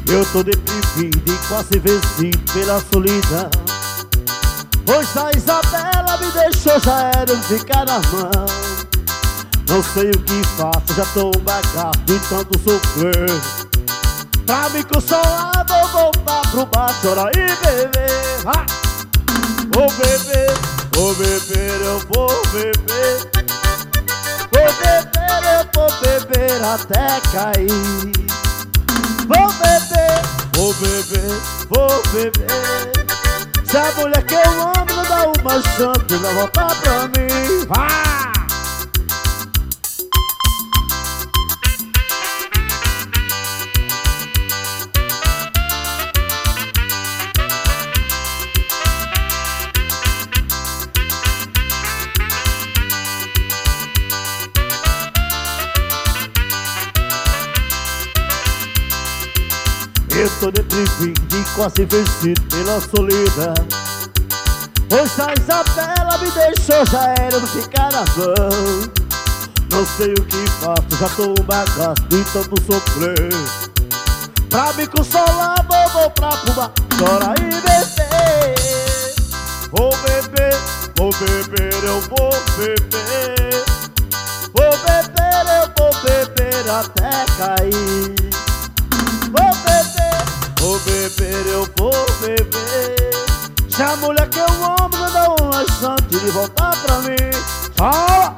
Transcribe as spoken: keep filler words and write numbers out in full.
Eu tô deprimido e quase vencido pela solidão. Pois a Isabela me deixou, já era eu ficar na mão. Não sei o que faço, já tô um bagaço de tanto sofrer. Pra me consolar vou voltar pro bar, chorar e beber. ah! Vou beber, vou beber, eu vou beber. Vou beber, eu vou beber até cair. Vou beber, vou beber, vou beber. Se a mulher que eu amo não dá uma chance, vai voltar pra mim. Vai! Eu tô deprimido e quase vencido pela solidão. Pois a Isabela me deixou, já era eu não ficar na mão. Não sei o que faço, já tô um bagaço de tanto sofrer. Pra me consolar vou voltar pro bar, chorar e beber. Vou beber, vou beber, eu vou beber. Vou beber, eu vou beber até cair. Vou beber, vou beber, eu vou beber. Se a mulher que eu amo não dá uma chance de voltar pra mim. Fala!